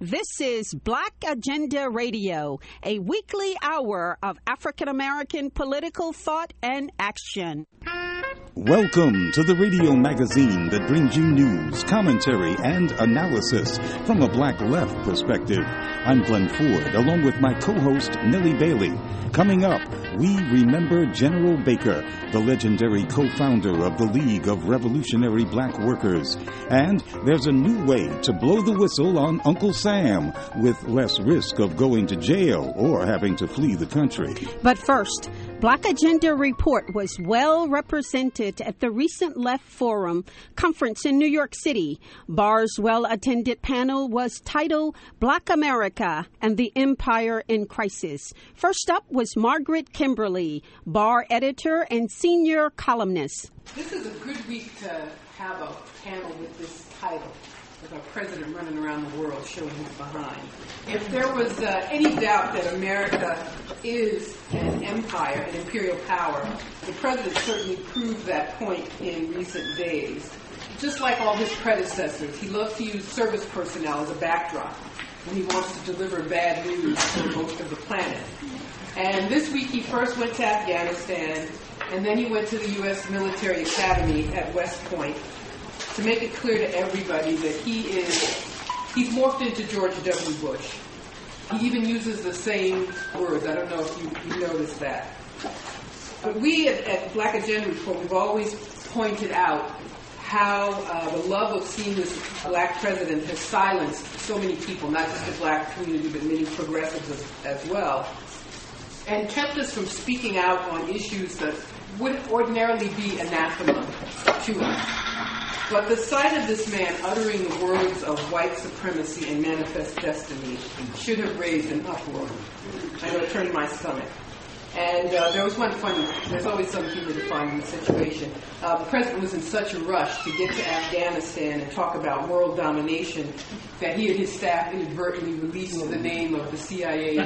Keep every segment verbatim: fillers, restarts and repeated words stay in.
This is Black Agenda Radio, a weekly hour of African American political thought and action. Welcome to the radio magazine that brings you news, commentary, and analysis from a black left perspective. I'm Glenn Ford, along with my co-host Nellie Bailey. Coming up, we remember General Baker, the legendary co-founder of the League of Revolutionary Black Workers. And there's a new way to blow the whistle on Uncle Sam with less risk of going to jail or having to flee the country. But first, Black Agenda Report was well represented at the recent Left Forum conference in New York City. Barr's well-attended panel was titled Black America and the Empire in Crisis. First up was Margaret Kimberly, Barr editor and senior columnist. This is a good week to have a panel with this title, with our president running around the world showing his behind. If there was uh, any doubt that America is an empire, an imperial power, the president certainly proved that point in recent days. Just like all his predecessors, he loves to use service personnel as a backdrop when he wants to deliver bad news to most of the planet. And this week he first went to Afghanistan, and then he went to the U S Military Academy at West Point to make it clear to everybody that he is, he's morphed into George W. Bush. He even uses the same words. I don't know if you, you noticed that. But we at, at Black Agenda Report, we've always pointed out how uh, the love of seeing this black president has silenced so many people, not just the black community, but many progressives as, as well, and kept us from speaking out on issues that would ordinarily be anathema to us. But the sight of this man uttering the words of white supremacy and manifest destiny should have raised an uproar. I know it turned my stomach. And uh, there was one funny, there's always some humor to find in the situation. Uh, the president was in such a rush to get to Afghanistan and talk about world domination that he and his staff inadvertently released the name of the C I A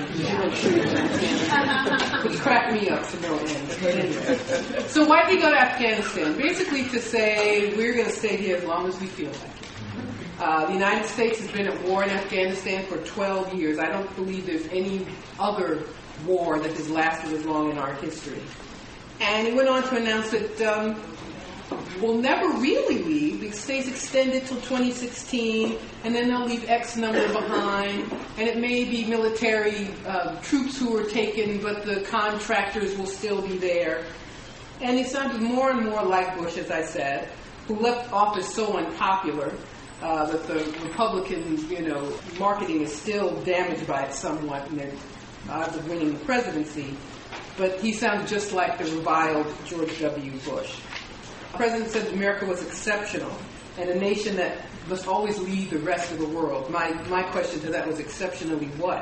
which cracked me up to no end. But anyway. So why did he go to Afghanistan? Basically to say, we're going to stay here as long as we feel like it. Uh, the United States has been at war in Afghanistan for twelve years. I don't believe there's any other war that has lasted as long in our history. And he went on to announce that um, we'll never really leave. It stays extended till twenty sixteen, and then they'll leave X number behind, and it may be military uh, troops who are taken, but the contractors will still be there. And he sounded more and more like Bush, as I said, who left office so unpopular uh, that the Republican, you know, marketing is still damaged by it somewhat, and they're odds of winning the presidency, but he sounds just like the reviled George W. Bush. The president said America was exceptional and a nation that must always lead the rest of the world. My my question to that was exceptionally what?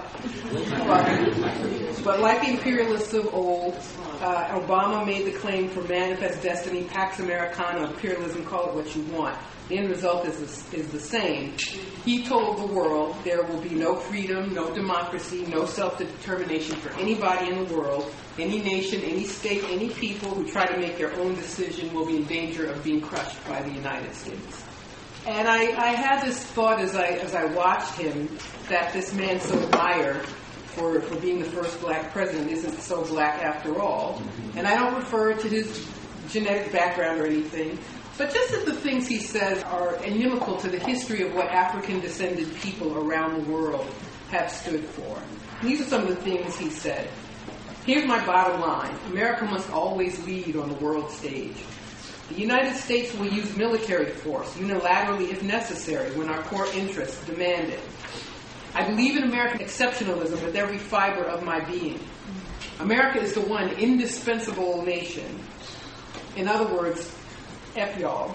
but, but like the imperialists of old, uh, Obama made the claim for manifest destiny, Pax Americana, imperialism, call it what you want. The end result is the, is the same. He told the world there will be no freedom, no democracy, no self-determination for anybody in the world. Any nation, any state, any people who try to make their own decision will be in danger of being crushed by the United States. And I, I had this thought as I as I watched him that this man so admired for, for being the first black president isn't so black after all. And I don't refer to his genetic background or anything, but just that the things he says are inimical to the history of what African-descended people around the world have stood for. And these are some of the things he said. Here's my bottom line. America must always lead on the world stage. The United States will use military force unilaterally if necessary when our core interests demand it. I believe in American exceptionalism with every fiber of my being. America is the one indispensable nation. In other words, F y'all.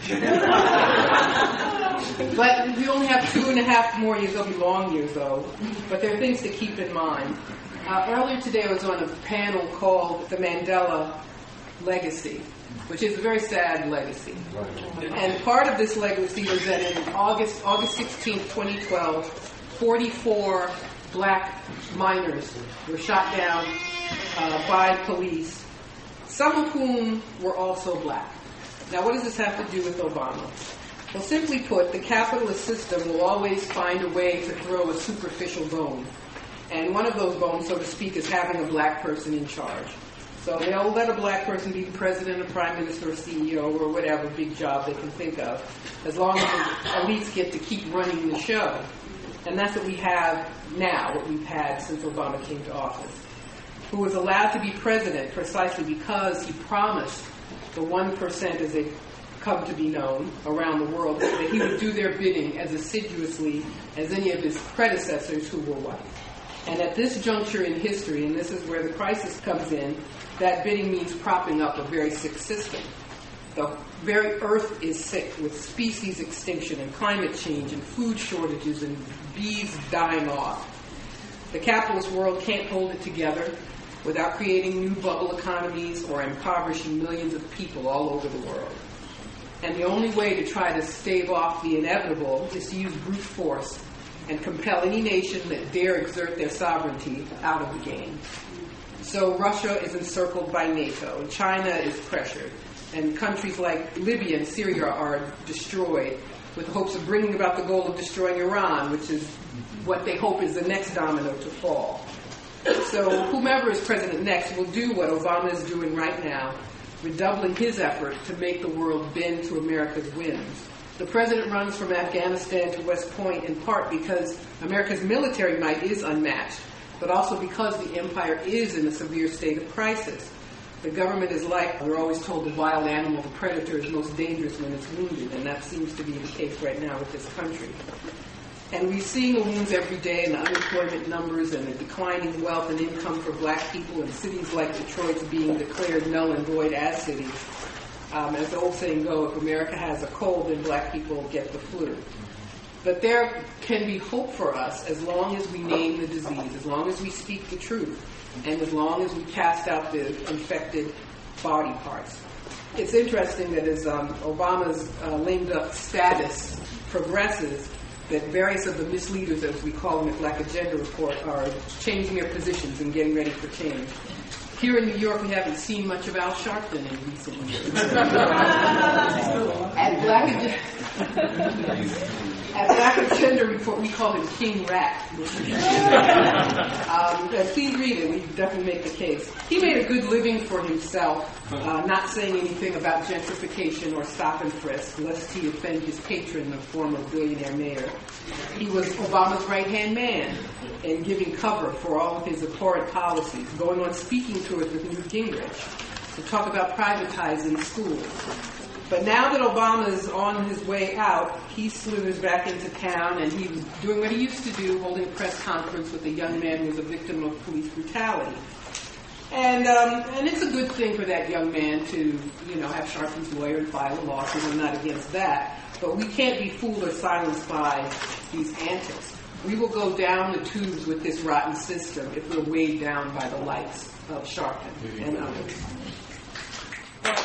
But we only have two and a half more years. They'll be long years, though. But there are things to keep in mind. Uh, earlier today, I was on a panel called The Mandela Legacy, which is a very sad legacy. And part of this legacy was that in August, August sixteenth, twenty twelve, forty-four black miners were shot down uh, by police, some of whom were also black. Now, what does this have to do with Obama? Well, simply put, the capitalist system will always find a way to throw a superficial bone. And one of those bones, so to speak, is having a black person in charge. So they'll let a black person be the president, or prime minister, or C E O, or whatever big job they can think of, as long as the elites get to keep running the show. And that's what we have now, what we've had since Obama came to office, who was allowed to be president precisely because he promised the one percent, as they come to be known around the world, that he would do their bidding as assiduously as any of his predecessors who were white. And at this juncture in history, and this is where the crisis comes in, that bidding means propping up a very sick system. The very earth is sick with species extinction and climate change and food shortages and bees dying off. The capitalist world can't hold it together without creating new bubble economies or impoverishing millions of people all over the world. And the only way to try to stave off the inevitable is to use brute force and compel any nation that dare exert their sovereignty out of the game. So Russia is encircled by NATO, and China is pressured, and countries like Libya and Syria are destroyed with hopes of bringing about the goal of destroying Iran, which is what they hope is the next domino to fall. So whomever is president next will do what Obama is doing right now, redoubling his effort to make the world bend to America's whims. The president runs from Afghanistan to West Point in part because America's military might is unmatched, but also because the empire is in a severe state of crisis. The government is like, we're always told, the wild animal, the predator is most dangerous when it's wounded, and that seems to be the case right now with this country. And we're seeing the wounds every day in the unemployment numbers and the declining wealth and income for black people, and cities like Detroit being declared null and void as cities. Um, as the old saying goes, if America has a cold, then black people get the flu. But there can be hope for us as long as we name the disease, as long as we speak the truth, and as long as we cast out the infected body parts. It's interesting that as um, Obama's uh, lame duck status progresses, that various of the misleaders, as we call them at Black Agenda Report, are changing their positions and getting ready for change. Here in New York, we haven't seen much of Al Sharpton in recent years. At Black Agenda... At Black Agenda Report, we call him King Rat. um, please read it. We definitely make the case. He made a good living for himself, uh, not saying anything about gentrification or stop and frisk, lest he offend his patron, the former billionaire mayor. He was Obama's right-hand man in giving cover for all of his abhorrent policies, going on speaking tours with Newt Gingrich to talk about privatizing schools. But now that Obama is on his way out, he slithers back into town, and he's doing what he used to do, holding a press conference with a young man who was a victim of police brutality. And um, and it's a good thing for that young man to, you know, have Sharpton's lawyer and file a lawsuit. I'm not against that. But we can't be fooled or silenced by these antics. We will go down the tubes with this rotten system if we're weighed down by the likes of Sharpton and others. But,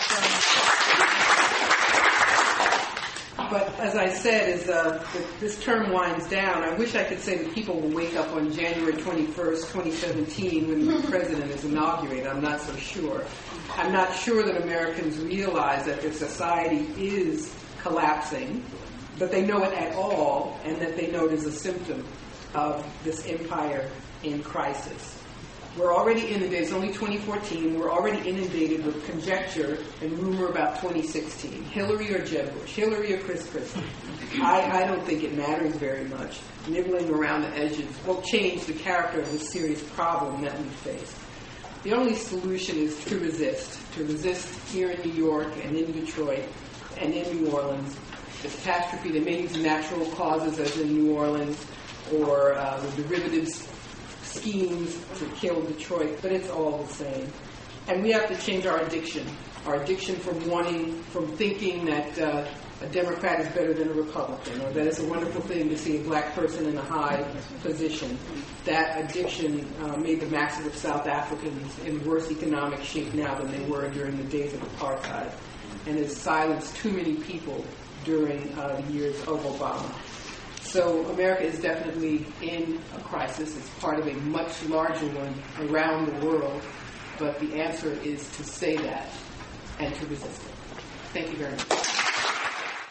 um, But as I said, as uh, this term winds down, I wish I could say that people will wake up on January twenty-first, twenty seventeen, when the president is inaugurated. I'm not so sure. I'm not sure that Americans realize that their society is collapsing, but they know it at all, and that they know it is a symptom of this empire in crisis. We're already inundated, it's only twenty fourteen, we're already inundated with conjecture and rumor about twenty sixteen. Hillary or Jeb Bush, Hillary or Chris Christie. I, I don't think it matters very much. Nibbling around the edges won't change the character of the serious problem that we face. The only solution is to resist, to resist here in New York and in Detroit and in New Orleans. The catastrophe that may use natural causes as in New Orleans, or uh, the derivatives schemes to kill Detroit, but it's all the same. And we have to change our addiction, our addiction from wanting, from thinking that uh, a Democrat is better than a Republican, or that it's a wonderful thing to see a black person in a high position. That addiction uh, made the masses of South Africans in worse economic shape now than they were during the days of apartheid, and has silenced too many people during uh, the years of Obama. So America is definitely in a crisis. It's part of a much larger one around the world. But the answer is to say that and to resist it. Thank you very much.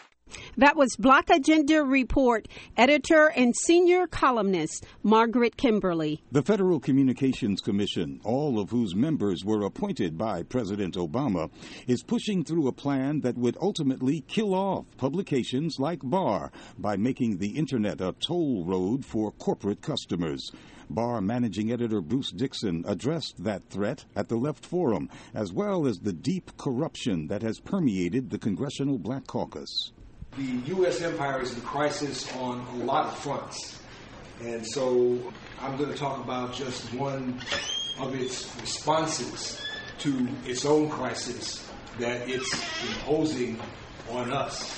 That was Black Agenda Report editor and senior columnist Margaret Kimberly. The Federal Communications Commission, all of whose members were appointed by President Obama, is pushing through a plan that would ultimately kill off publications like Bar by making the Internet a toll road for corporate customers. Bar managing editor Bruce Dixon addressed that threat at the Left Forum, as well as the deep corruption that has permeated the Congressional Black Caucus. The U S empire is in crisis on a lot of fronts. And so I'm going to talk about just one of its responses to its own crisis that it's imposing on us.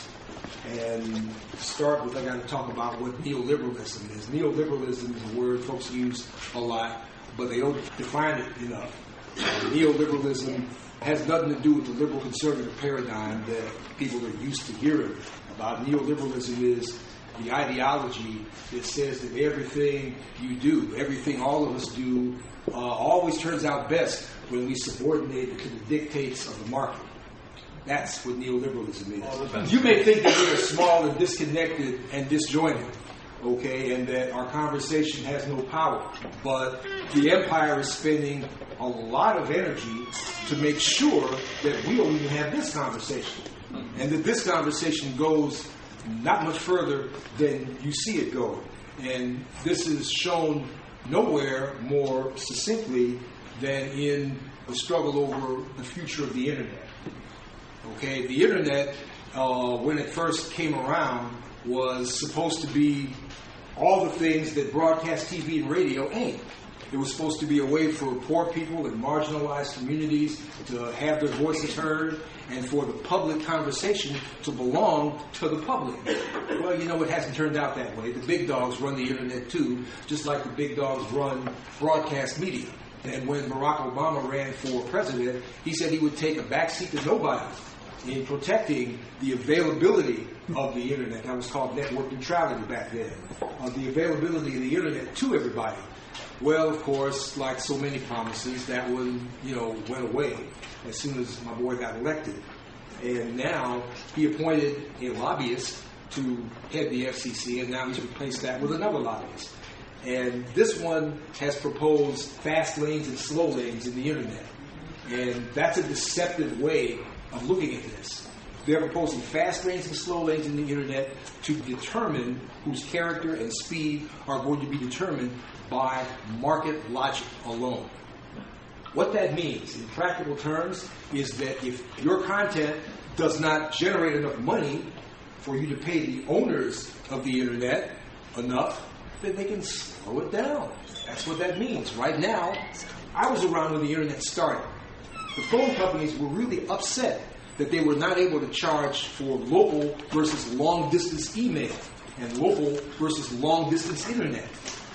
And to start with, I got to talk about what neoliberalism is. Neoliberalism is a word folks use a lot, but they don't define it enough. Uh, neoliberalism has nothing to do with the liberal conservative paradigm that people are used to hearing about. Neoliberalism is the ideology that says that everything you do, everything all of us do, uh, always turns out best when we subordinate it to the dictates of the market. That's what neoliberalism is. You may think that we are small and disconnected and disjointed, okay, and that our conversation has no power. But the empire is spending a lot of energy to make sure that we don't even have this conversation. And that this conversation goes not much further than you see it going. And this is shown nowhere more succinctly than in the struggle over the future of the Internet. Okay, the Internet, uh, when it first came around, was supposed to be all the things that broadcast T V and radio ain't. It was supposed to be a way for poor people and marginalized communities to have their voices heard and for the public conversation to belong to the public. Well, you know, it hasn't turned out that way. The big dogs run the Internet too, just like the big dogs run broadcast media. And when Barack Obama ran for president, he said he would take a backseat to nobody in protecting the availability of the Internet. That was called network neutrality back then. Uh, the availability of the Internet to everybody. Well, of course, like so many promises, that one, you know, went away as soon as my boy got elected. And now he appointed a lobbyist to head the F C C, and now he's replaced that with another lobbyist. And this one has proposed fast lanes and slow lanes in the Internet. And that's a deceptive way of looking at this. They're proposing fast lanes and slow lanes in the Internet to determine whose character and speed are going to be determined by market logic alone. What that means, in practical terms, is that if your content does not generate enough money for you to pay the owners of the Internet enough, then they can slow it down. That's what that means. Right now, I was around when the Internet started. The phone companies were really upset that they were not able to charge for local versus long-distance email and local versus long-distance Internet.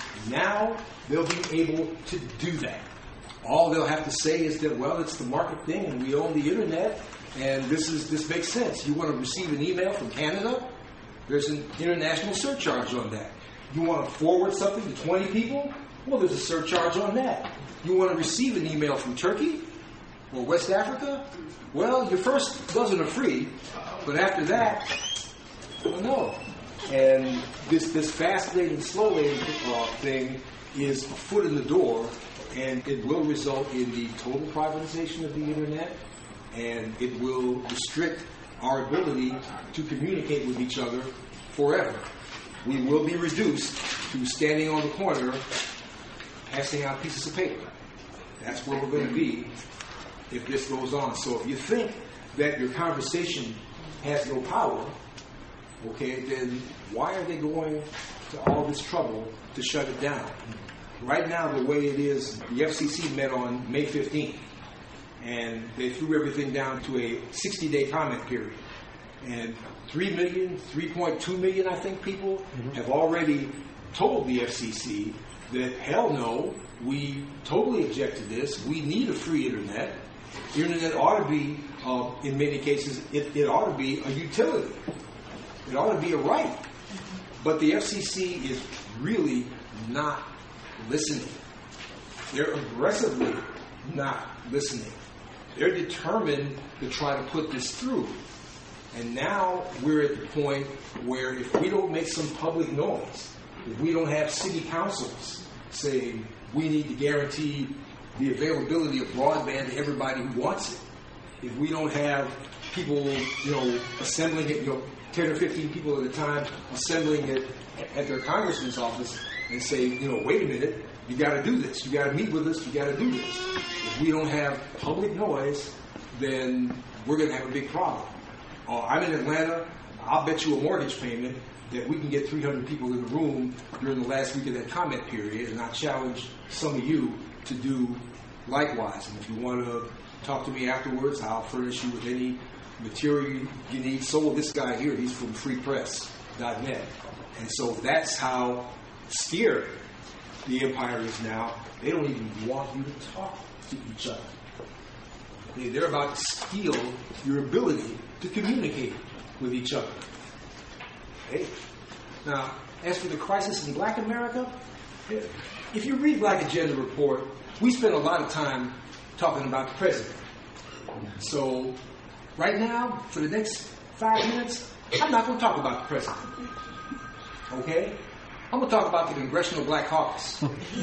Now, they'll be able to do that. All they'll have to say is that, well, it's the market thing and we own the Internet and this is this makes sense. You want to receive an email from Canada? There's an international surcharge on that. You want to forward something to twenty people? Well, there's a surcharge on that. You want to receive an email from Turkey or West Africa? Well, your first dozen are free, but after that, well, no. And this this fast lane and slow lane uh, thing is a foot in the door, and it will result in the total privatization of the Internet, and it will restrict our ability to communicate with each other forever. We will be reduced to standing on the corner, passing out pieces of paper. That's where we're going to be if this goes on. So if you think that your conversation has no power, okay, then why are they going to all this trouble to shut it down? Right now, the way it is, the F C C met on May fifteenth, and they threw everything down to a sixty-day comment period. And three million, three point two million, I think, people mm-hmm. have already told the F C C that, hell no, we totally object to this. We need a free Internet. The Internet ought to be, uh, in many cases, it, it ought to be a utility. It ought to be a right. But the F C C is really not listening. They're aggressively not listening. They're determined to try to put this through. And now we're at the point where if we don't make some public noise, if we don't have city councils saying we need to guarantee the availability of broadband to everybody who wants it, if we don't have people, you know, assembling it, you know, ten or fifteen people at a time assembling it at their congressman's office and say, you know, wait a minute, you got to do this, you got to meet with us, you got to do this. If we don't have public noise, then we're going to have a big problem. Uh, I'm in Atlanta. I'll bet you a mortgage payment that we can get three hundred people in the room during the last week of that comment period, and I challenge some of you to do likewise. And if you want to talk to me afterwards, I'll furnish you with any material you need. So will this guy here. He's from free press dot net. And so that's how scared the empire is now. They don't even want you to talk to each other. They're about to steal your ability to communicate with each other. Okay? Now, as for the crisis in Black America, if you read Black Agenda Report, we spend a lot of time talking about the president. So, right now, for the next five minutes, I'm not going to talk about the president. Okay? I'm going to talk about the Congressional Black Caucus.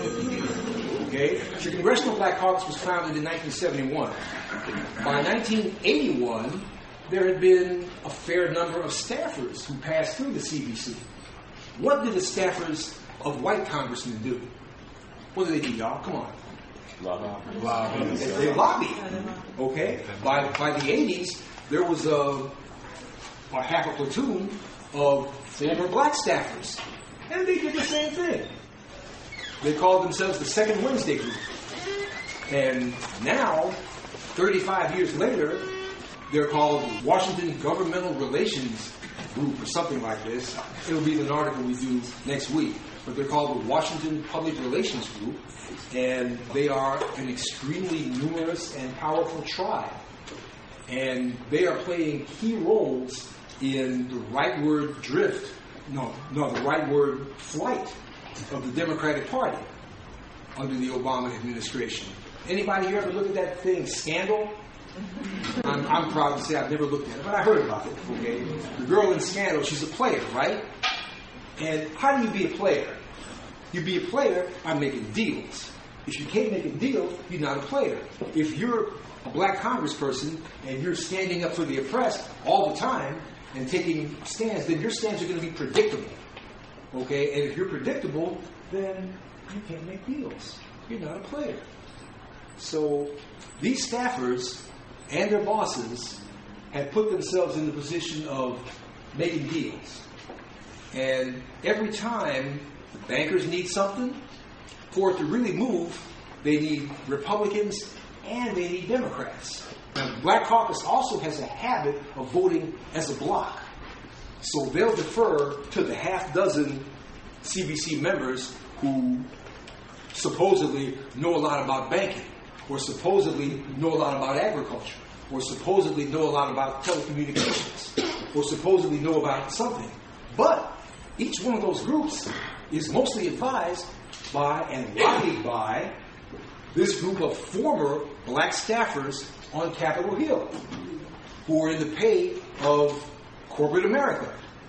Okay? The Congressional Black Caucus was founded in nineteen seventy-one. By nineteen eighty-one, there had been a fair number of staffers who passed through the C B C. What did the staffers of white congressmen do? What did they do, y'all? Come on. Lobby. Lobby. They, they lobbied. Okay? By, by the eighties, there was a, a half a platoon of former black staffers. And they did the same thing. They called themselves the Second Wednesday Group. And now, thirty-five years later, they're called the Washington Governmental Relations Group or something like this. It'll be an article we do next week. But they're called the Washington Public Relations Group. And they are an extremely numerous and powerful tribe. And they are playing key roles in the rightward drift, no, no, the rightward flight of the Democratic Party under the Obama administration. Anybody here ever look at that thing, Scandal? I'm, I'm proud to say I've never looked at it, but I heard about it. Okay, the girl in Scandal, she's a player, right? And how do you be a player? You be a player by making deals. If you can't make a deal, you're not a player. If you're a black congressperson and you're standing up for the oppressed all the time and taking stands, then your stands are going to be predictable. Okay, and if you're predictable, then you can't make deals. You're not a player. So these staffers and their bosses have put themselves in the position of making deals. And every time the bankers need something, for it to really move, they need Republicans and they need Democrats. Now, the Black Caucus also has a habit of voting as a bloc. So they'll defer to the half dozen C B C members who supposedly know a lot about banking, or supposedly know a lot about agriculture, or supposedly know a lot about telecommunications, or supposedly know about something. But each one of those groups is mostly advised by and lobbied by this group of former black staffers on Capitol Hill who are in the pay of corporate America.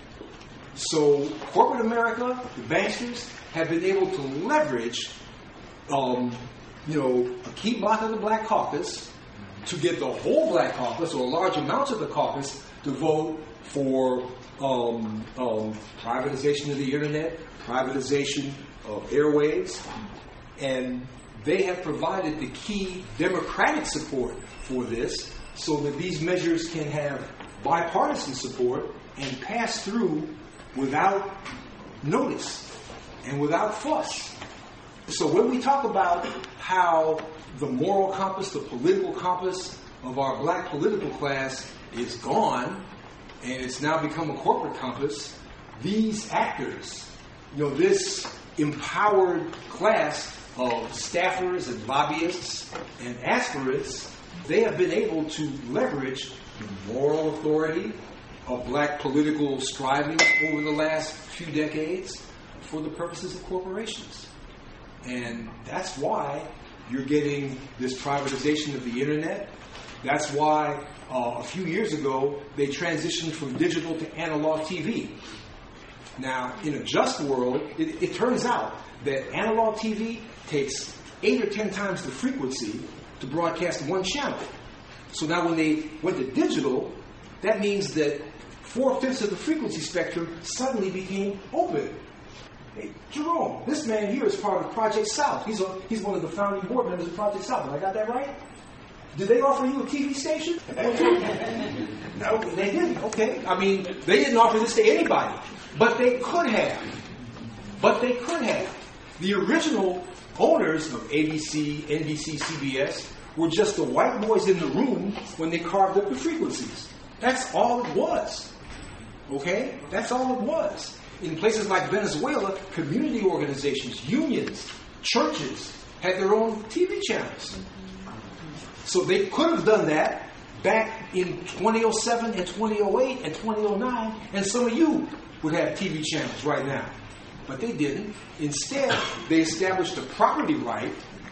So corporate America, the banksters, have been able to leverage um, you know, a key block of the Black Caucus to get the whole Black Caucus, or large amounts of the caucus, to vote for um, um, privatization of the internet, privatization of airwaves, and they have provided the key Democratic support for this so that these measures can have bipartisan support and pass through without notice and without fuss. So when we talk about how the moral compass, the political compass of our black political class is gone, and it's now become a corporate compass, these actors, you know, this empowered class of staffers and lobbyists and aspirants, they have been able to leverage the moral authority of black political striving over the last few decades for the purposes of corporations. And that's why you're getting this privatization of the internet. That's why uh, a few years ago they transitioned from digital to analog T V. Now, in a just world, it, it turns out that analog T V takes eight or ten times the frequency to broadcast one channel. So now when they went to digital, that means that four-fifths of the frequency spectrum suddenly became open. Hey, Jerome, this man here is part of Project South. He's, a, he's one of the founding board members of Project South. Have I got that right? Did they offer you a T V station? No, they didn't. Okay. I mean, they didn't offer this to anybody. But they could have. But they could have. The original owners of A B C, N B C, C B S were just the white boys in the room when they carved up the frequencies. That's all it was. Okay? That's all it was. In places like Venezuela, community organizations, unions, churches had their own T V channels. So they could have done that back in twenty oh seven and twenty oh eight and twenty oh nine, and some of you would have T V channels right now. But they didn't. Instead, they established a property right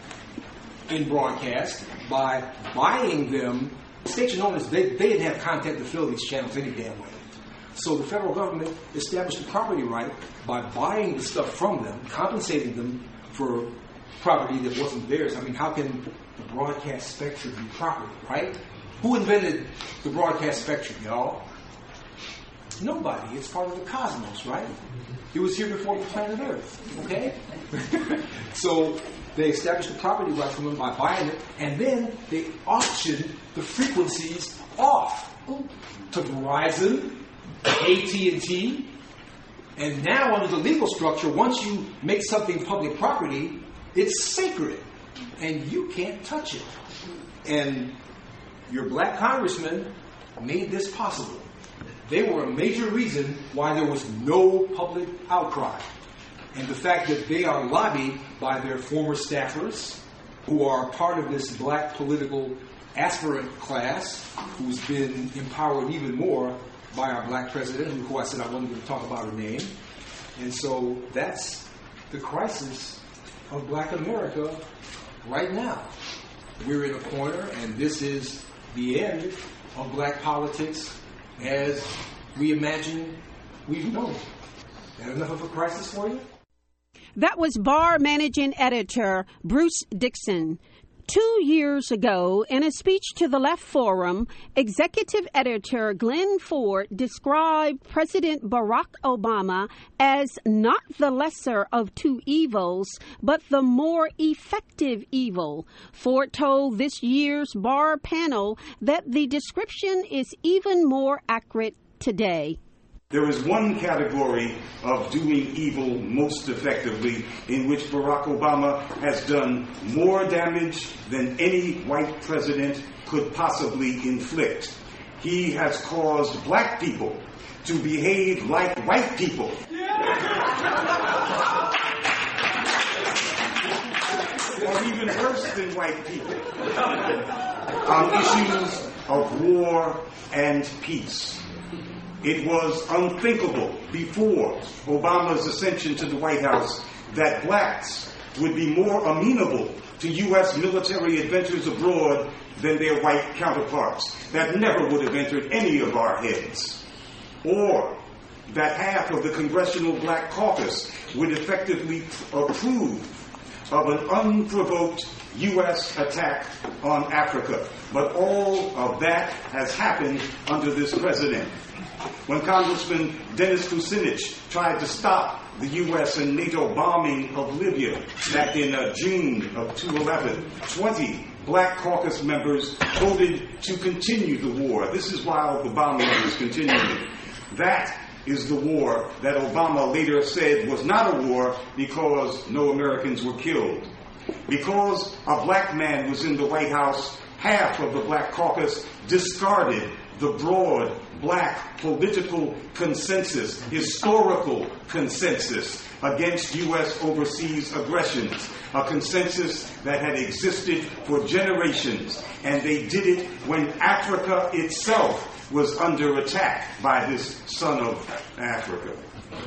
in broadcast by buying them. Station owners, they, they didn't have content to fill these channels any damn way. So the federal government established a property right by buying the stuff from them, compensating them for property that wasn't theirs. I mean, how can the broadcast spectrum be property, right? Who invented the broadcast spectrum, y'all? Nobody. It's part of the cosmos, right? It was here before the planet Earth, okay? So they established the property right from them by buying it, and then they auctioned the frequencies off to Verizon, A T and T, and now under the legal structure, once you make something public property, it's sacred, and you can't touch it. And your black congressman made this possible. They were a major reason why there was no public outcry. And the fact that they are lobbied by their former staffers, who are part of this black political aspirant class, who's been empowered even more by our black president, who I said I wasn't going to talk about her name. And so that's the crisis of black America right now. We're in a corner, and this is the end of black politics as we imagine we've known. Is that enough of a crisis for you? That was Bar Managing Editor Bruce Dixon. Two years ago, in a speech to the Left Forum, Executive Editor Glenn Ford described President Barack Obama as not the lesser of two evils, but the more effective evil. Ford told this year's Bar panel that the description is even more accurate today. There is one category of doing evil most effectively in which Barack Obama has done more damage than any white president could possibly inflict. He has caused black people to behave like white people. Or even worse than white people. On issues of war and peace. It was unthinkable before Obama's ascension to the White House that blacks would be more amenable to U S military adventures abroad than their white counterparts. That never would have entered any of our heads. Or that half of the Congressional Black Caucus would effectively approve of an unprovoked U S attack on Africa. But all of that has happened under this president. When Congressman Dennis Kucinich tried to stop the U S and NATO bombing of Libya back in uh, June of two thousand eleven, twenty Black Caucus members voted to continue the war. This is while the bombing was continuing. That is the war that Obama later said was not a war because no Americans were killed. Because a black man was in the White House, half of the Black Caucus discarded the broad black political consensus, historical consensus against U S overseas aggressions, a consensus that had existed for generations, and they did it when Africa itself was under attack by this son of Africa.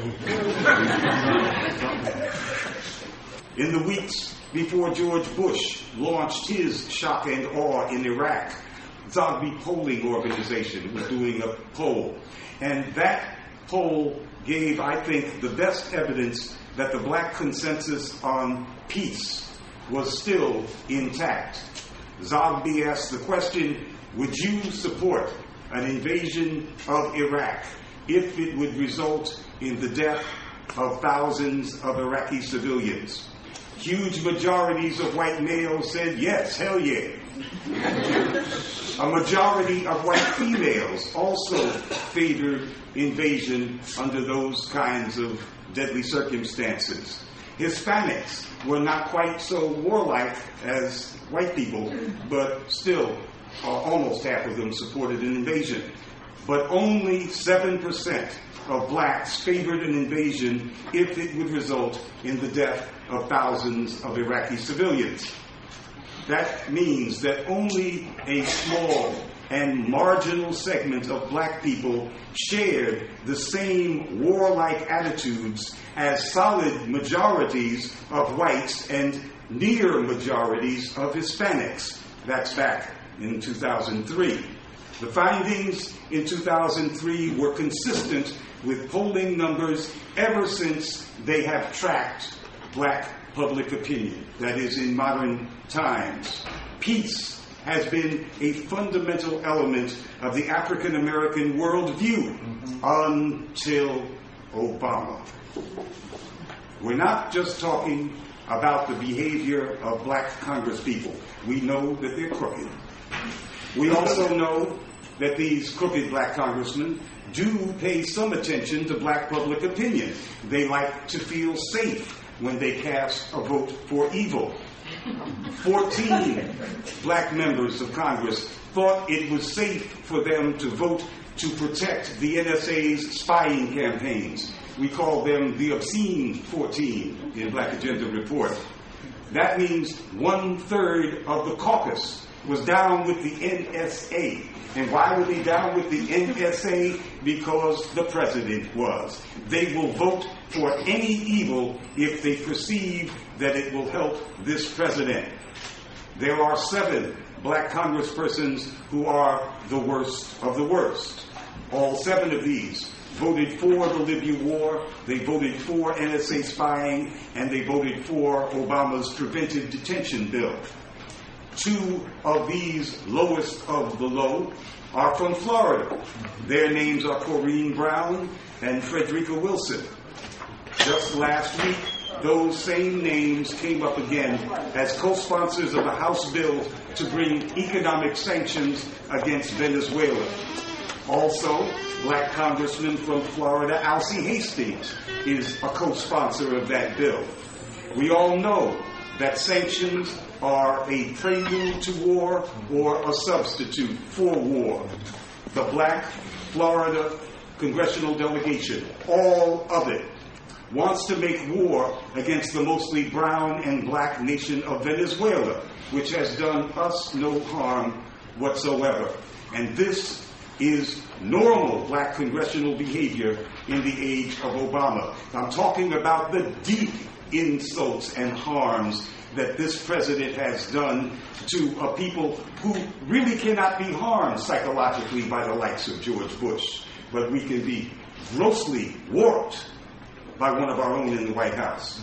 In the weeks before George Bush launched his shock and awe in Iraq, Zogby Polling Organization was doing a poll. And that poll gave, I think, the best evidence that the black consensus on peace was still intact. Zogby asked the question, would you support an invasion of Iraq if it would result in the death of thousands of Iraqi civilians? Huge majorities of white males said yes, hell yeah. A majority of white females also favored invasion under those kinds of deadly circumstances. Hispanics were not quite so warlike as white people, but still uh, almost half of them supported an invasion. But only seven percent of blacks favored an invasion if it would result in the death of thousands of Iraqi civilians. That means that only a small and marginal segment of black people shared the same warlike attitudes as solid majorities of whites and near majorities of Hispanics. That's back in two thousand three. The findings in two thousand three were consistent with polling numbers ever since they have tracked black public opinion, that is, in modern times. Peace has been a fundamental element of the African American worldview mm-hmm. until Obama. We're not just talking about the behavior of black congresspeople. We know that they're crooked. We also know that these crooked black congressmen do pay some attention to black public opinion. They like to feel safe when they cast a vote for evil. fourteen black members of Congress thought it was safe for them to vote to protect the N S A's spying campaigns. We call them the obscene fourteen in Black Agenda Report. That means one-third of the caucus was down with the N S A. And why were they down with the N S A? Because the president was. They will vote for any evil if they perceive that it will help this president. There are seven black congresspersons who are the worst of the worst. All seven of these voted for the Libya war, they voted for N S A spying, and they voted for Obama's preventive detention bill. Two of these lowest of the low are from Florida. Their names are Corrine Brown and Frederica Wilson. Just last week, those same names came up again as co-sponsors of a House bill to bring economic sanctions against Venezuela. Also, black congressman from Florida, Alcee Hastings, is a co-sponsor of that bill. We all know that sanctions are a prelude to war or a substitute for war. The black Florida congressional delegation, all of it, wants to make war against the mostly brown and black nation of Venezuela, which has done us no harm whatsoever. And this is normal black congressional behavior in the age of Obama. I'm talking about the deep insults and harms that this president has done to a people who really cannot be harmed psychologically by the likes of George Bush, but we can be grossly warped by one of our own in the White House.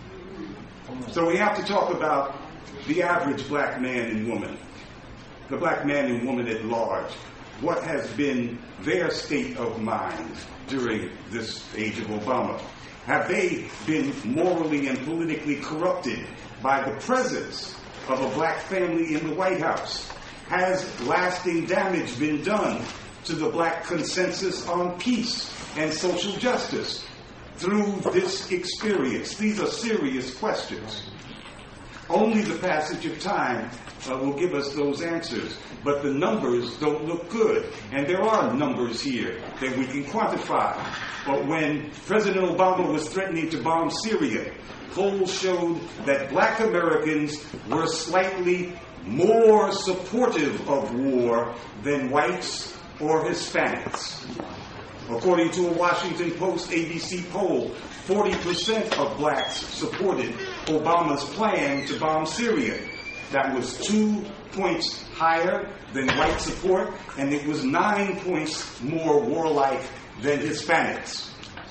So we have to talk about the average black man and woman, the black man and woman at large. What has been their state of mind during this age of Obama? Have they been morally and politically corrupted by the presence of a black family in the White House? Has lasting damage been done to the black consensus on peace and social justice through this experience? These are serious questions. Only the passage of time uh, will give us those answers. But the numbers don't look good. And there are numbers here that we can quantify. But when President Obama was threatening to bomb Syria, polls showed that black Americans were slightly more supportive of war than whites or Hispanics. According to a Washington Post A B C poll, forty percent of blacks supported Obama's plan to bomb Syria. that was two points higher than white support, and it was nine points more warlike than Hispanics.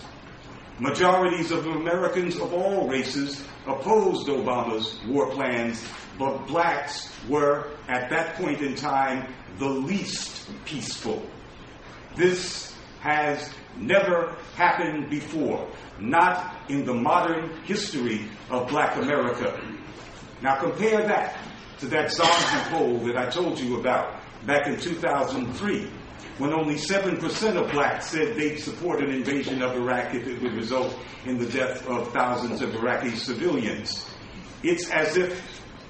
Majorities of Americans of all races opposed Obama's war plans, but blacks were, at that point in time, the least peaceful. This has never happened before, not in the modern history of black America. Now compare that to that Zondervan poll that I told you about back in two thousand three, when only seven percent of blacks said they'd support an invasion of Iraq if it would result in the death of thousands of Iraqi civilians. It's as if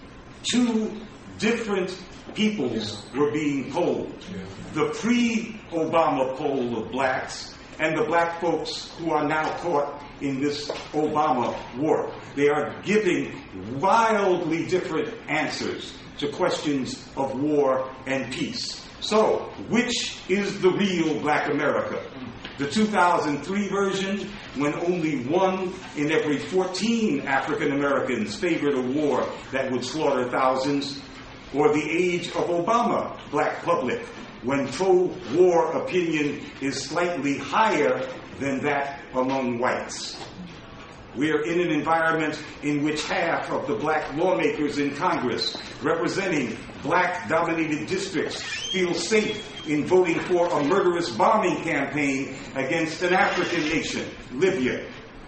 two different peoples were being polled. The pre-Obama poll of blacks and the black folks who are now caught in this Obama war. They are giving wildly different answers to questions of war and peace. So, which is the real black America? The two thousand three version, when only one in every fourteen African Americans favored a war that would slaughter thousands, or the age of Obama black public, when pro-war opinion is slightly higher than that among whites. We're in an environment in which half of the black lawmakers in Congress representing black-dominated districts feel safe in voting for a murderous bombing campaign against an African nation, Libya.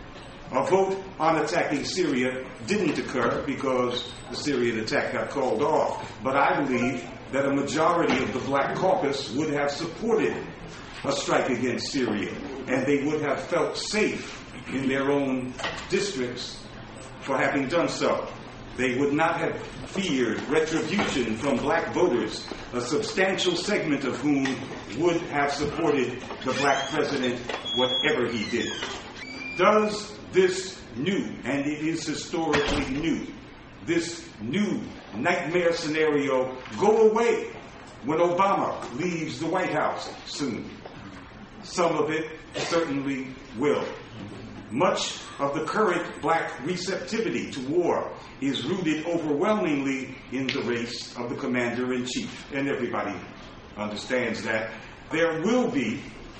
A vote on attacking Syria didn't occur because the Syrian attack got called off, but I believe that a majority of the black caucus would have supported a strike against Syria, and they would have felt safe in their own districts for having done so. They would not have feared retribution from black voters, a substantial segment of whom would have supported the black president, whatever he did. Does this new, and it is historically new, this new nightmare scenario go away when Obama leaves the White House soon? Some of it certainly will. Much of the current black receptivity to war is rooted overwhelmingly in the race of the commander-in-chief, and everybody understands that. There will be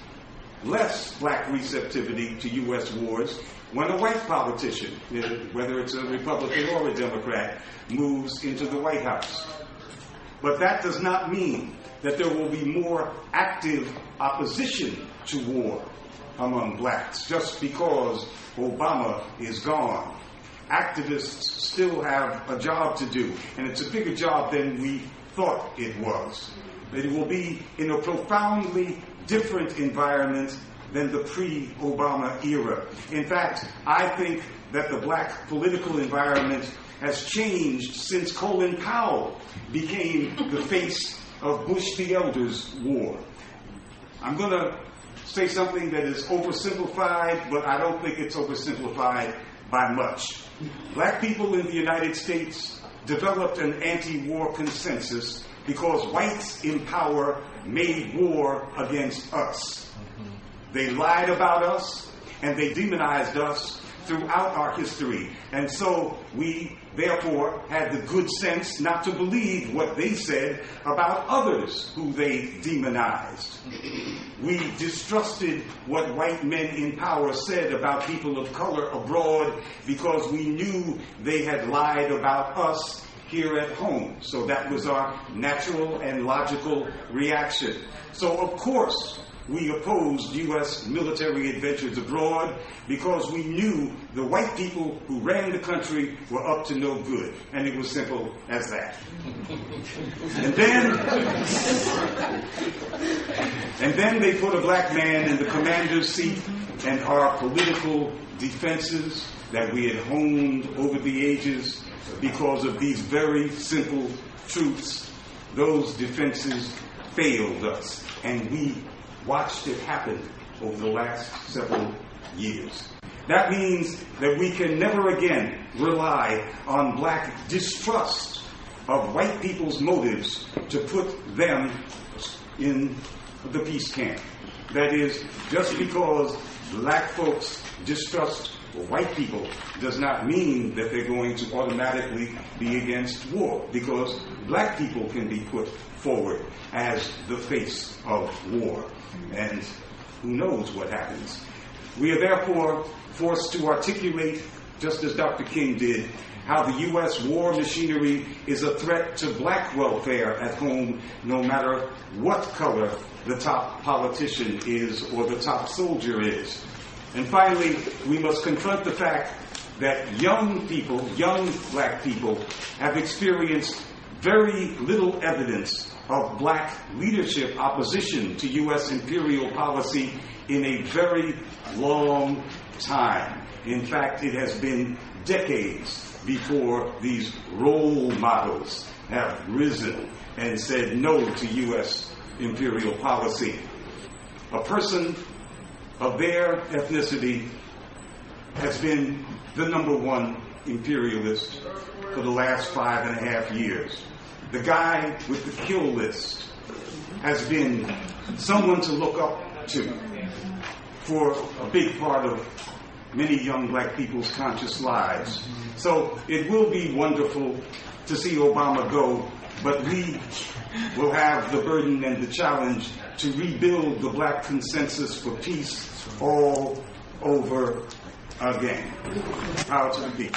less black receptivity to U S wars when a white politician, whether it's a Republican or a Democrat, moves into the White House. But that does not mean that there will be more active opposition to war among blacks just because Obama is gone. Activists still have a job to do, and it's a bigger job than we thought it was. It will be in a profoundly different environment than the pre-Obama era. In fact, I think that the black political environment has changed since Colin Powell became the face of Bush the Elder's war. I'm going to say something that is oversimplified, but I don't think it's oversimplified by much. Black people in the United States developed an anti-war consensus because whites in power made war against us. They lied about us, and they demonized us throughout our history. And so we, therefore, had the good sense not to believe what they said about others who they demonized. We distrusted what white men in power said about people of color abroad because we knew they had lied about us here at home. So that was our natural and logical reaction. So, of course, we opposed U S military adventures abroad because we knew the white people who ran the country were up to no good. And it was simple as that. And then, and then they put a black man in the commander's seat, and our political defenses that we had honed over the ages because of these very simple truths, those defenses failed us. And we watched it happen over the last several years. That means that we can never again rely on black distrust of white people's motives to put them in the peace camp. That is, just because black folks distrust or white people does not mean that they're going to automatically be against war, because black people can be put forward as the face of war. And who knows what happens. We are therefore forced to articulate, just as Doctor King did, how the U S war machinery is a threat to black welfare at home, no matter what color the top politician is or the top soldier is. And finally, we must confront the fact that young people, young black people, have experienced very little evidence of black leadership opposition to U S imperial policy in a very long time. In fact, it has been decades before these role models have risen and said no to U S imperial policy. A person of their ethnicity has been the number one imperialist for the last five and a half years. The guy with the kill list has been someone to look up to for a big part of many young black people's conscious lives. So it will be wonderful to see Obama go, but we will have the burden and the challenge to rebuild the black consensus for peace all over again. Power to the people.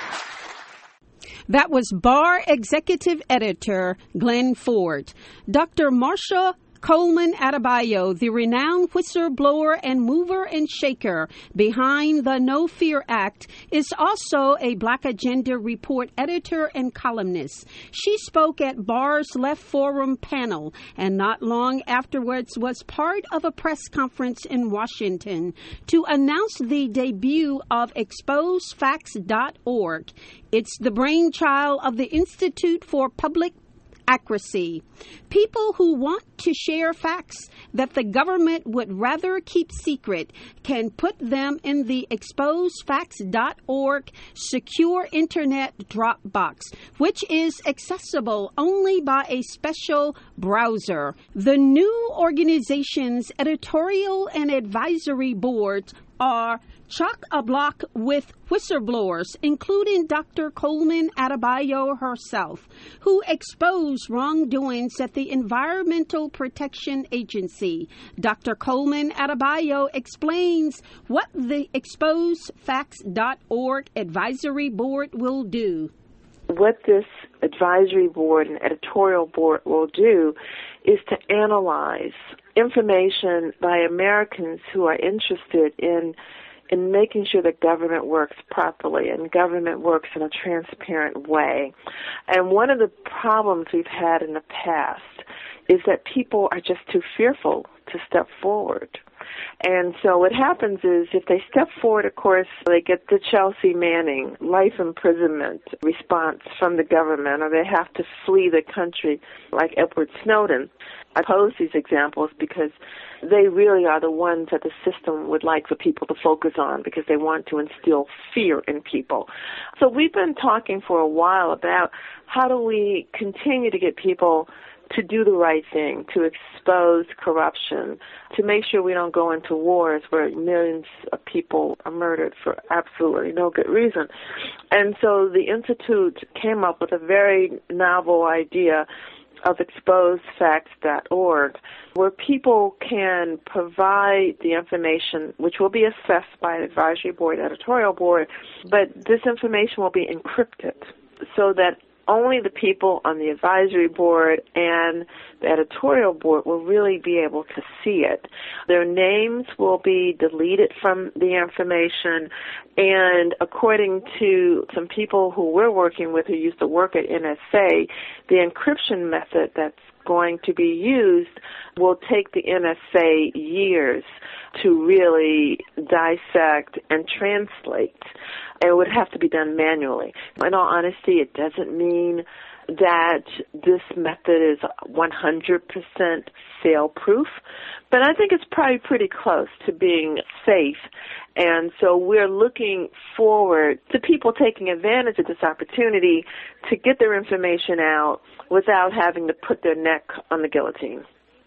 That was Bar Executive Editor Glenn Ford. Doctor Marsha Coleman Adebayo, the renowned whistleblower and mover and shaker behind the No Fear Act, is also a Black Agenda Report editor and columnist. She spoke at Bar's Left Forum panel and not long afterwards was part of a press conference in Washington to announce the debut of expose facts dot org. It's the brainchild of the Institute for Public Accuracy. People who want to share facts that the government would rather keep secret can put them in the expose facts dot org secure internet Dropbox, which is accessible only by a special browser. The new organization's editorial and advisory boards are chock-a-block with whistleblowers, including Doctor Coleman Adebayo herself, who exposed wrongdoings at the Environmental Protection Agency. Doctor Coleman Adebayo explains what the expose facts dot org advisory board will do. What this advisory board and editorial board will do is to analyze information by Americans who are interested in in making sure that government works properly and government works in a transparent way. And one of the problems we've had in the past is that people are just too fearful to step forward. And so what happens is if they step forward, of course, they get the Chelsea Manning life imprisonment response from the government, or they have to flee the country like Edward Snowden. I pose these examples because they really are the ones that the system would like for people to focus on because they want to instill fear in people. So we've been talking for a while about how do we continue to get people to do the right thing, to expose corruption, to make sure we don't go into wars where millions of people are murdered for absolutely no good reason. And so the Institute came up with a very novel idea of expose facts dot org, where people can provide the information, which will be assessed by an advisory board, editorial board, but this information will be encrypted so that only the people on the advisory board and the editorial board will really be able to see it. Their names will be deleted from the information, and according to some people who we're working with who used to work at N S A, the encryption method that's going to be used will take the N S A years to really dissect and translate. It would have to be done manually. In all honesty, it doesn't mean that this method is one hundred percent fail-proof, but I think it's probably pretty close to being safe. And so we're looking forward to people taking advantage of this opportunity to get their information out without having to put their neck on the guillotine.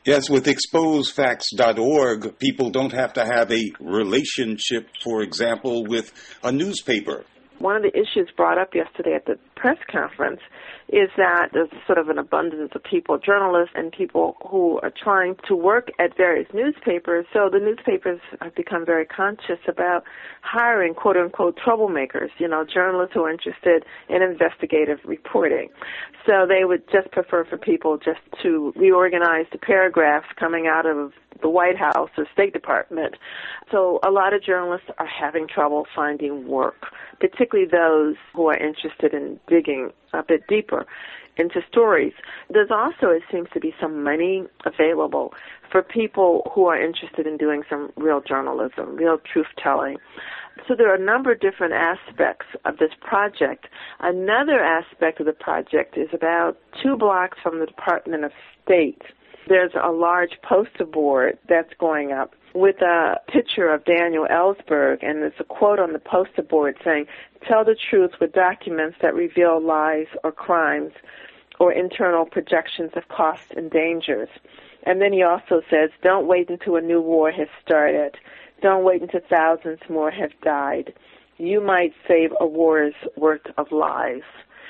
Yes, with expose facts dot org, people don't have to have a relationship, for example, with a newspaper. One of the issues brought up yesterday at the press conference is that there's sort of an abundance of people, journalists and people who are trying to work at various newspapers. So the newspapers have become very conscious about hiring quote-unquote troublemakers, you know, journalists who are interested in investigative reporting. So they would just prefer for people just to reorganize the paragraphs coming out of the White House or State Department. So a lot of journalists are having trouble finding work, particularly those who are interested in digging a bit deeper into stories. There's also, it seems to be, some money available for people who are interested in doing some real journalism, real truth-telling. So there are a number of different aspects of this project. Another aspect of the project is about two blocks from the Department of State. There's a large poster board that's going up with a picture of Daniel Ellsberg, and there's a quote on the poster board saying, "Tell the truth with documents that reveal lies or crimes or internal projections of costs and dangers." And then he also says, "Don't wait until a new war has started. Don't wait until thousands more have died. You might save a war's worth of lives."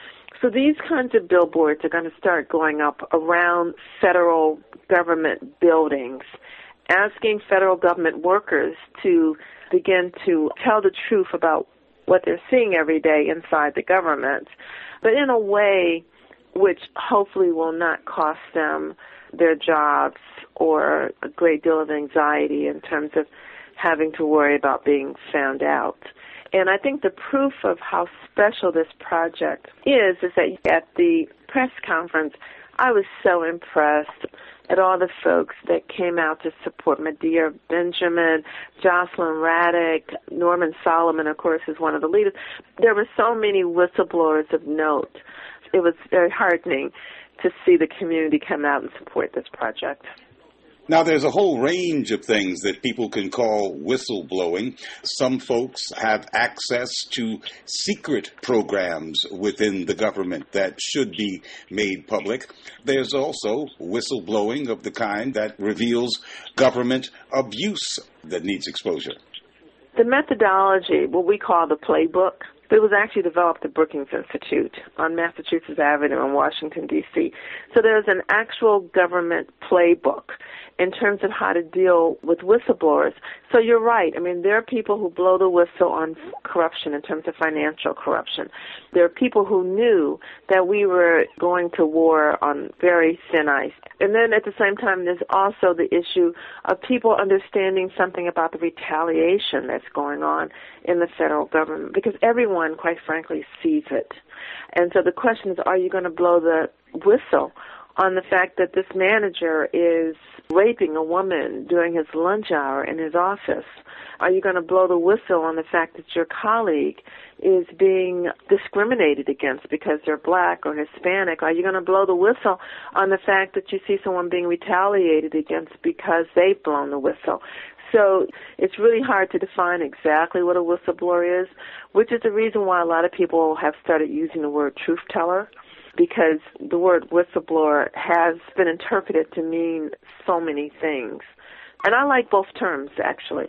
So these kinds of billboards are going to start going up around federal government buildings, asking federal government workers to begin to tell the truth about what they're seeing every day inside the government, but in a way which hopefully will not cost them their jobs or a great deal of anxiety in terms of having to worry about being found out. And I think the proof of how special this project is is that at the press conference, I was so impressed at all the folks that came out to support Medea Benjamin, Jocelyn Raddick, Norman Solomon, of course, is one of the leaders. There were so many whistleblowers of note. It was very heartening to see the community come out and support this project. Now, there's a whole range of things that people can call whistleblowing. Some folks have access to secret programs within the government that should be made public. There's also whistleblowing of the kind that reveals government abuse that needs exposure. The methodology, what we call the playbook, it was actually developed at Brookings Institute on Massachusetts Avenue in Washington, D C So there's an actual government playbook in terms of how to deal with whistleblowers. So you're right. I mean, there are people who blow the whistle on corruption in terms of financial corruption. There are people who knew that we were going to war on very thin ice. And then at the same time, there's also the issue of people understanding something about the retaliation that's going on in the federal government, because everyone, quite frankly, sees it. And so the question is, are you going to blow the whistle on the fact that this manager is raping a woman during his lunch hour in his office? Are you going to blow the whistle on the fact that your colleague is being discriminated against because they're black or Hispanic? Are you going to blow the whistle on the fact that you see someone being retaliated against because they've blown the whistle? So it's really hard to define exactly what a whistleblower is, which is the reason why a lot of people have started using the word truth teller, because the word whistleblower has been interpreted to mean so many things. And I like both terms, actually.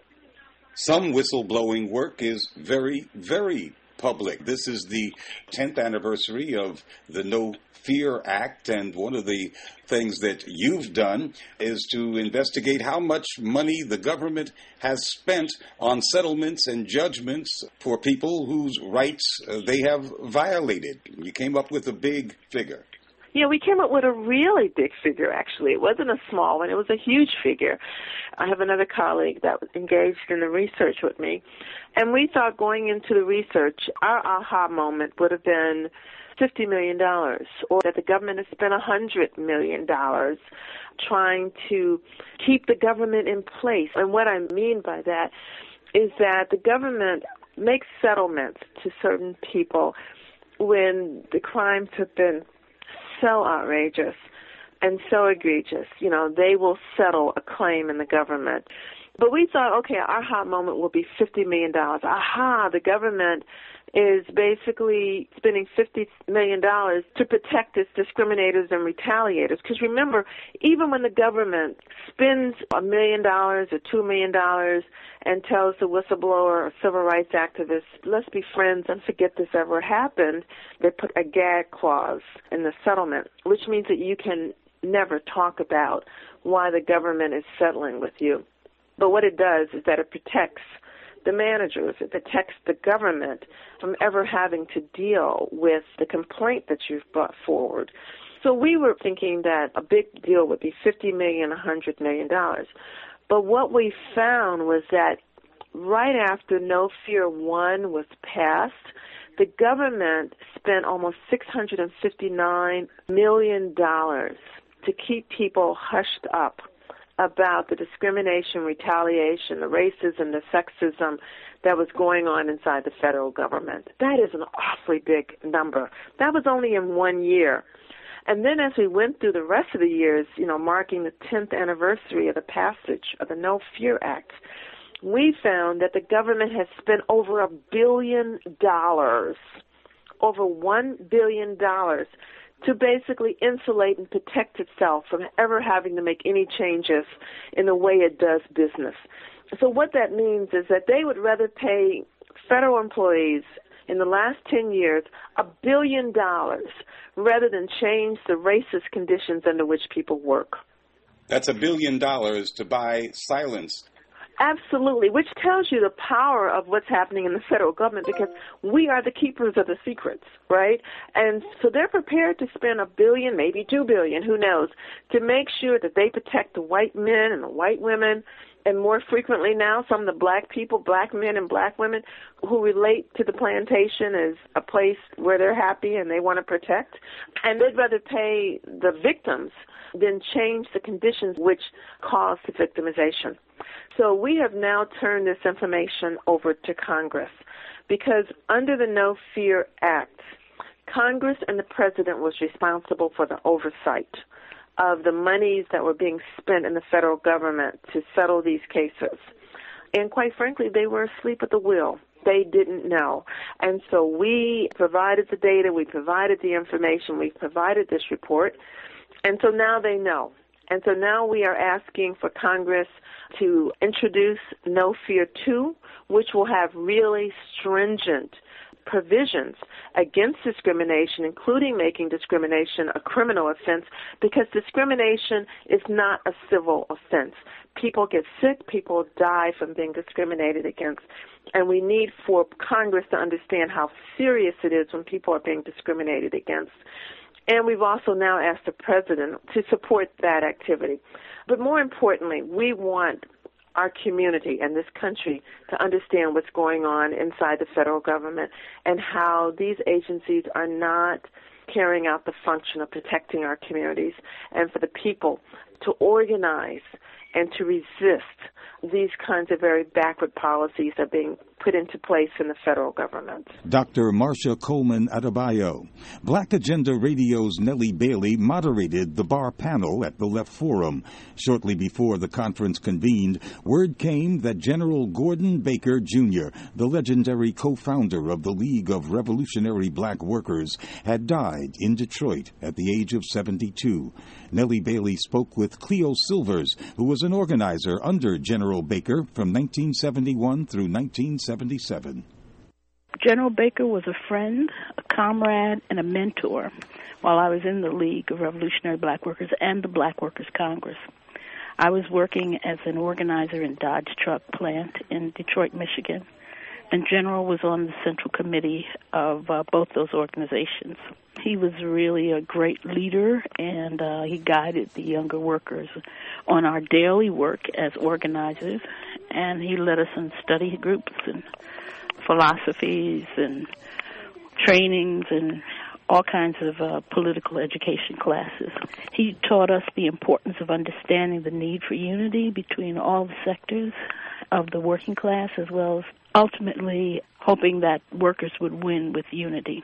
Some whistleblowing work is very, very public. This is the tenth anniversary of the No Fear Act, and one of the things that you've done is to investigate how much money the government has spent on settlements and judgments for people whose rights uh, they have violated. You came up with a big figure. Yeah, we came up with a really big figure, actually. It wasn't a small one. It was a huge figure. I have another colleague that was engaged in the research with me, and we thought going into the research, our aha moment would have been fifty million dollars, or that the government has spent one hundred million dollars trying to keep the government in place. And what I mean by that is that the government makes settlements to certain people when the crimes have been so outrageous and so egregious. You know, they will settle a claim in the government. But we thought, okay, our aha moment will be fifty million dollars. Aha, the government is basically spending fifty million dollars to protect its discriminators and retaliators. Because remember, even when the government spends a million dollars or two million dollars and tells the whistleblower or civil rights activist, let's be friends and forget this ever happened, they put a gag clause in the settlement, which means that you can never talk about why the government is settling with you. But what it does is that it protects the managers, it protects the government from ever having to deal with the complaint that you've brought forward. So we were thinking that a big deal would be fifty million dollars, one hundred million dollars. But what we found was that right after No Fear one was passed, the government spent almost six hundred fifty-nine million dollars to keep people hushed up about the discrimination, retaliation, the racism, the sexism that was going on inside the federal government. That is an awfully big number. That was only in one year. And then as we went through the rest of the years, you know, marking the tenth anniversary of the passage of the No Fear Act, we found that the government has spent over a billion dollars, over one billion dollars, to basically insulate and protect itself from ever having to make any changes in the way it does business. So what that means is that they would rather pay federal employees in the last ten years a billion dollars rather than change the racist conditions under which people work. That's a billion dollars to buy silence. Absolutely, which tells you the power of what's happening in the federal government, because we are the keepers of the secrets, right? And so they're prepared to spend a billion, maybe two billion, who knows, to make sure that they protect the white men and the white women, and more frequently now some of the black people, black men and black women who relate to the plantation as a place where they're happy and they want to protect. And they'd rather pay the victims than change the conditions which cause the victimization. So we have now turned this information over to Congress because under the No Fear Act, Congress and the President was responsible for the oversight of the monies that were being spent in the federal government to settle these cases. And quite frankly, they were asleep at the wheel. They didn't know. And so we provided the data, we provided the information, we provided this report, and so now they know. And so now we are asking for Congress to introduce No Fear two, which will have really stringent provisions against discrimination, including making discrimination a criminal offense, because discrimination is not a civil offense. People get sick, people die from being discriminated against, and we need for Congress to understand how serious it is when people are being discriminated against. And we've also now asked the President to support that activity. But more importantly, we want our community and this country to understand what's going on inside the federal government and how these agencies are not carrying out the function of protecting our communities, and for the people to organize and to resist these kinds of very backward policies that are being put into place in the federal government. Doctor Marcia Coleman Adebayo. Black Agenda Radio's Nellie Bailey moderated the bar panel at the Left Forum. Shortly before the conference convened, word came that General Gordon Baker Junior, the legendary co-founder of the League of Revolutionary Black Workers, had died in Detroit at the age of seventy-two. Nellie Bailey spoke with Cleo Silvers, who was an organizer under General Baker from nineteen seventy-one through nineteen seventy-seven. General Baker was a friend, a comrade, and a mentor while I was in the League of Revolutionary Black Workers and the Black Workers Congress. I was working as an organizer in Dodge Truck Plant in Detroit, Michigan, and General was on the Central Committee of uh, both those organizations. He was really a great leader, and uh, he guided the younger workers on our daily work as organizers, and he led us in study groups and philosophies and trainings and all kinds of uh, political education classes. He taught us the importance of understanding the need for unity between all the sectors of the working class, as well as ultimately hoping that workers would win with unity.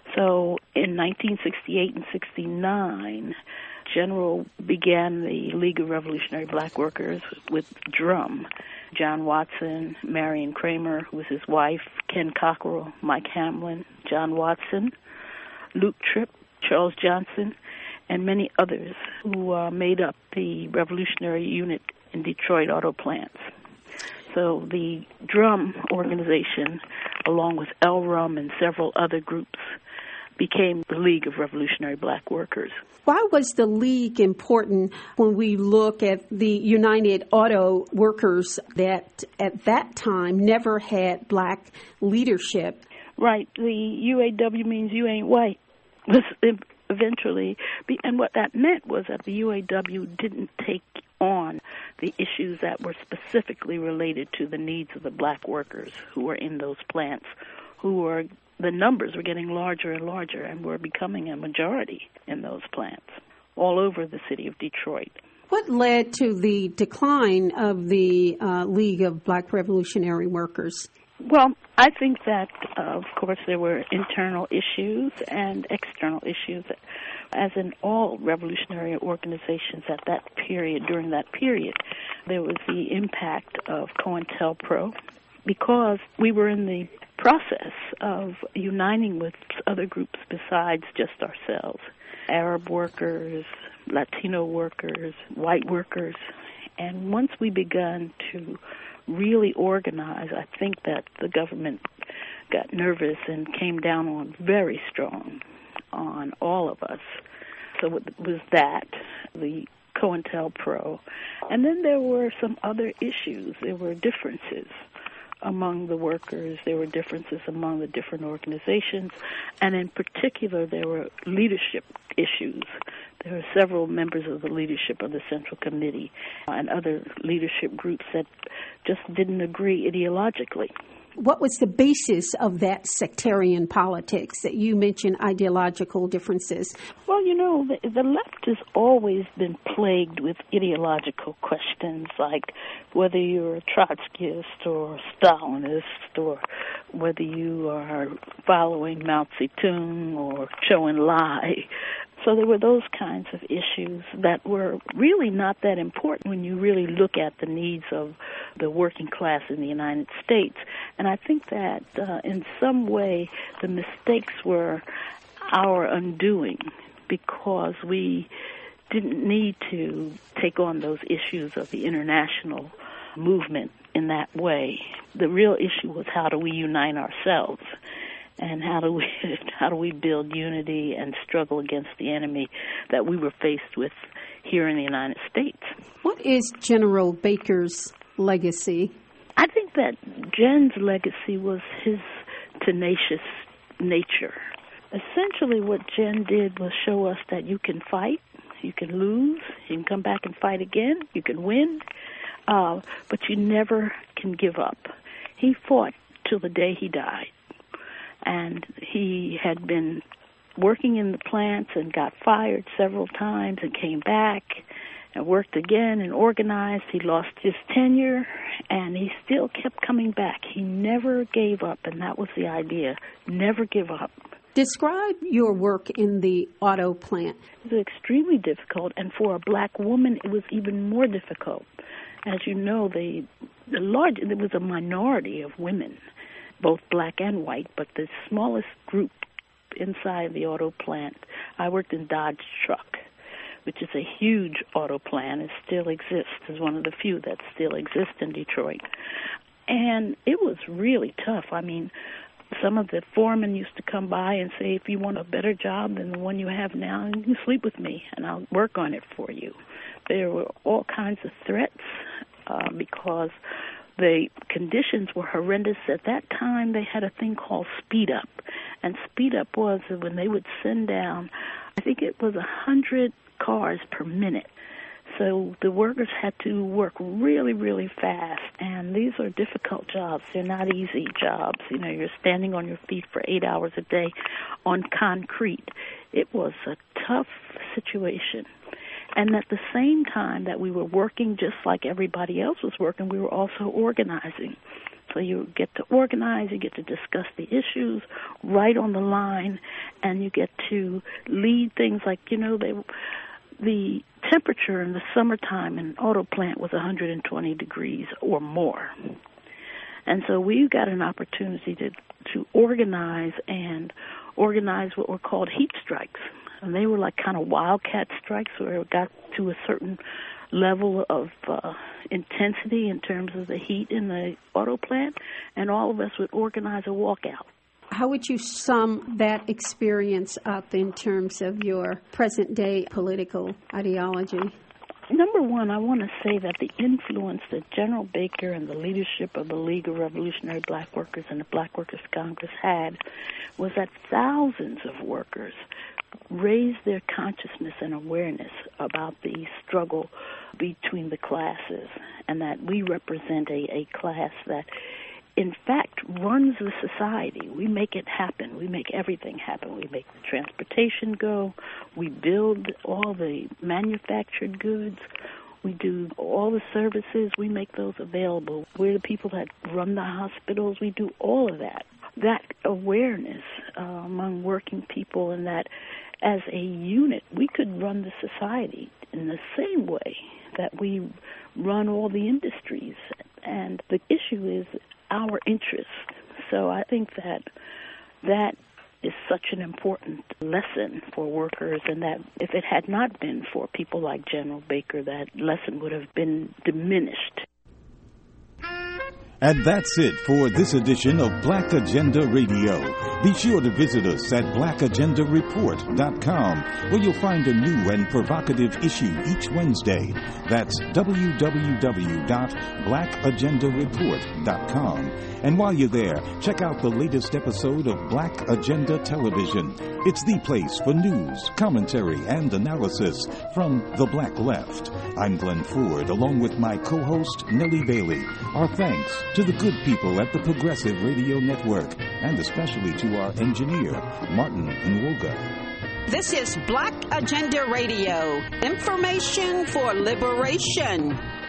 So in nineteen sixty-eight and sixty-nine, General began the League of Revolutionary Black Workers with Drum, John Watson, Marion Kramer, who was his wife, Ken Cockrell, Mike Hamlin, John Watson, Luke Tripp, Charles Johnson, and many others who uh, made up the revolutionary unit in Detroit auto plants. So the Drum organization, along with L R U M and several other groups, became the League of Revolutionary Black Workers. Why was the League important when we look at the United Auto Workers that at that time never had black leadership? Right. The U A W means you ain't white. Eventually, and what that meant was that the U A W didn't take on the issues that were specifically related to the needs of the black workers who were in those plants, who were, the numbers were getting larger and larger and were becoming a majority in those plants all over the city of Detroit. What led to the decline of the uh, League of Black Revolutionary Workers? Well, I think that, uh, of course, there were internal issues and external issues, as in all revolutionary organizations at that period, during that period. There was the impact of COINTELPRO, because we were in the process of uniting with other groups besides just ourselves, Arab workers, Latino workers, white workers. And once we began to really organize, I think that the government got nervous and came down on very strong on all of us. So it was that, the COINTELPRO. And then there were some other issues. There were differences among the workers. There were differences among the different organizations. And in particular, there were leadership issues. There were several members of the leadership of the Central Committee and other leadership groups that just didn't agree ideologically. What was the basis of that sectarian politics that you mentioned, ideological differences? Well, you know, the, the left has always been plagued with ideological questions, like whether you're a Trotskyist or Stalinist, or whether you are following Mao Zedong or Zhou Enlai. So there were those kinds of issues that were really not that important when you really look at the needs of the working class in the United States. And I think that uh, in some way the mistakes were our undoing, because we didn't need to take on those issues of the international movement in that way. The real issue was, how do we unite ourselves? And how do we how do we build unity and struggle against the enemy that we were faced with here in the United States? What is General Baker's legacy? I think that Gen's legacy was his tenacious nature. Essentially, what Gen did was show us that you can fight, you can lose, you can come back and fight again, you can win, uh, but you never can give up. He fought till the day he died. And he had been working in the plants and got fired several times and came back and worked again and organized. He lost his tenure, and he still kept coming back. He never gave up, and that was the idea, never give up. Describe your work in the auto plant. It was extremely difficult, and for a black woman, it was even more difficult. As you know, the, the large, there was a minority of women, both black and white, but the smallest group inside the auto plant, I worked in Dodge Truck, which is a huge auto plant. It still exists. It's one of the few that still exist in Detroit. And it was really tough. I mean, some of the foremen used to come by and say, if you want a better job than the one you have now, you can sleep with me, and I'll work on it for you. There were all kinds of threats uh, because the conditions were horrendous. At that time, they had a thing called speed up. And speed up was when they would send down, I think it was one hundred cars per minute. So the workers had to work really, really fast. And these are difficult jobs. They're not easy jobs. You know, you're standing on your feet for eight hours a day on concrete. It was a tough situation. And at the same time that we were working just like everybody else was working, we were also organizing. So you get to organize, you get to discuss the issues right on the line, and you get to lead things like, you know, they the temperature in the summertime in an auto plant was one hundred twenty degrees or more. And so we got an opportunity to, to organize and organize what were called heat strikes. And they were like kind of wildcat strikes where it got to a certain level of uh, intensity in terms of the heat in the auto plant, and all of us would organize a walkout. How would you sum that experience up in terms of your present-day political ideology? Number one, I want to say that the influence that General Baker and the leadership of the League of Revolutionary Black Workers and the Black Workers Congress had was that thousands of workers raised their consciousness and awareness about the struggle between the classes, and that we represent a, a class that in fact runs the society. We make it happen. We make everything happen. We make the transportation go. We build all the manufactured goods. We do all the services. We make those available. We're the people that run the hospitals. We do all of that. That awareness uh, among working people, and that as a unit we could run the society in the same way that we run all the industries. And the issue is our interests. So I think that that is such an important lesson for workers, and that if it had not been for people like General Baker, that lesson would have been diminished. And that's it for this edition of Black Agenda Radio. Be sure to visit us at black agenda report dot com, where you'll find a new and provocative issue each Wednesday. That's w w w dot black agenda report dot com. And while you're there, check out the latest episode of Black Agenda Television. It's the place for news, commentary, and analysis from the Black Left. I'm Glenn Ford, along with my co-host, Nellie Bailey. Our thanks to the good people at the Progressive Radio Network, and especially to our engineer, Martin Nwoga. This is Black Agenda Radio, information for liberation.